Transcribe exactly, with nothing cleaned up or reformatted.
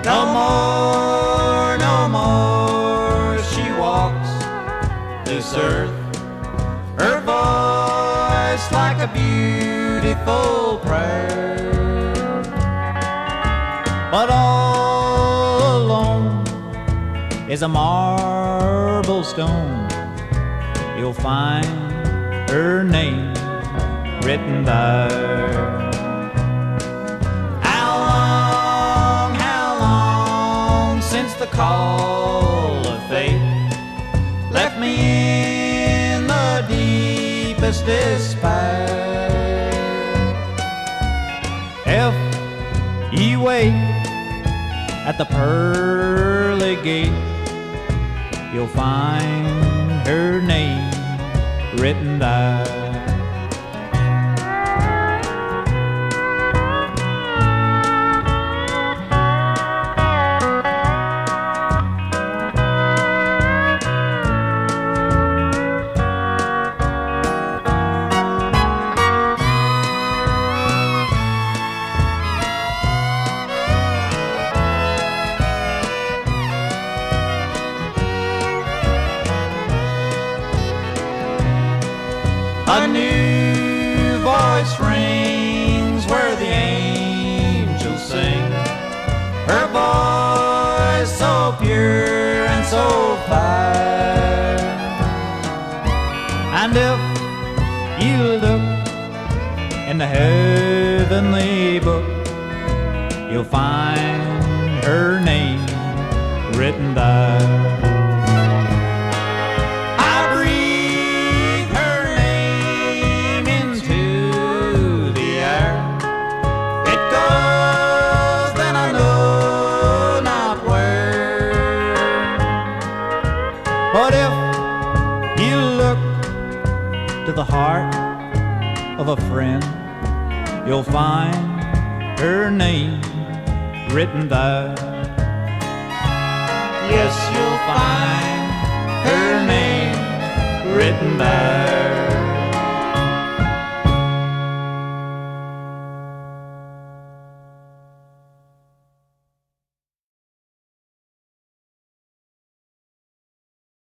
No more, no more she walks this earth, her voice like a beautiful prayer, but all alone is a marble stone. You'll find her name written there. How long, how long since the call of fate left me in the deepest despair? If you wait at the pearly gate, you'll find her name written there. A new voice rings where the angels sing, her voice so pure and so fair. And if you look in the heavenly book, you'll find her name written there. But if you look to the heart of a friend, you'll find her name written there. Yes, you'll find her name written there.